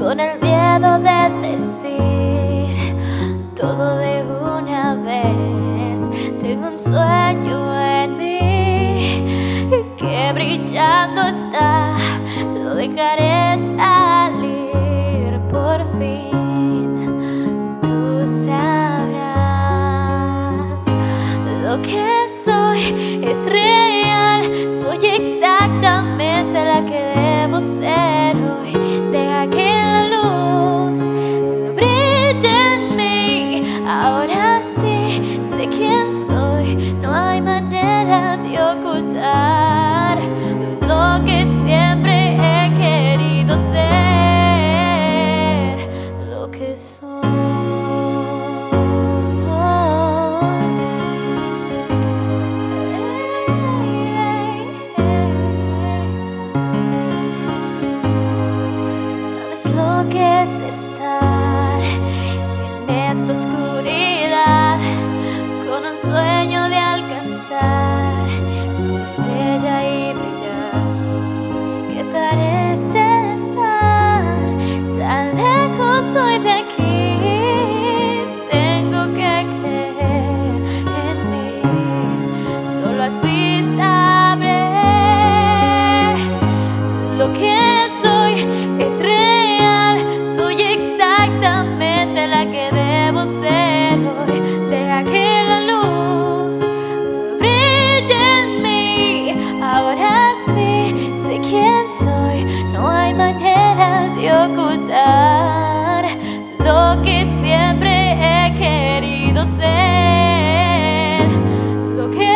con el miedo de decir todo de una vez. Tengo un sueño en mí que brillando está, lo dejaré salir por fin. Tú sabrás lo que soy, es real, soy exactamente la que debo ser hoy. Deja que la luz brille en mí, ahora sí sé quién soy, no hay manera de ocultar lo que siempre he querido ser, lo que soy. ¿Sabes lo que es estar en esta oscuridad con un sueño de alcanzar esa estrella y brillar, que parece estar tan lejos hoy de aquí? Tengo que creer en mí, solo así sabré lo que soy, es real, soy exactamente la que debo ser hoy. Deja que la luz brille en mí, ahora sí sé quién soy, no hay manera de ocultar lo que siempre he querido ser, lo que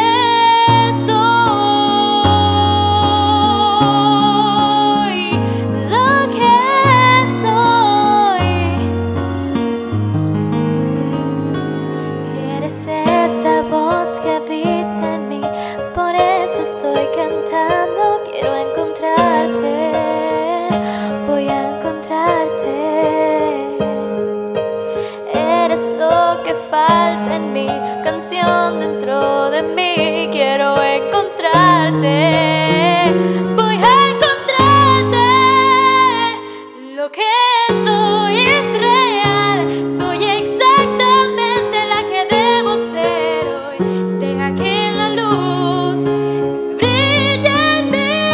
soy, lo que soy. Eres esa voz que habita en mí, por eso estoy cantando. Quiero encontrarte, voy a encontrarte. Eres lo que falta en mi canción dentro de mí. Quiero encontrarte, voy a encontrarte. Lo que soy es real, soy exactamente la que debo ser hoy. Deja que la luz brille en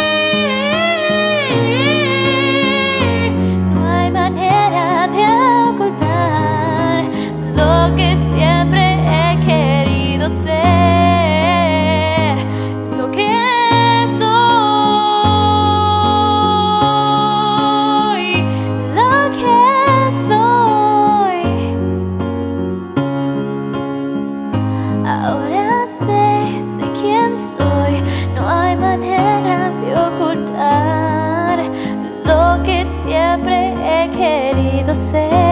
mí, no hay manera de ocultar lo que siempre he querido ser, lo que soy, lo que soy. Ahora sé quién soy, no hay manera de ocultar lo que siempre he querido ser.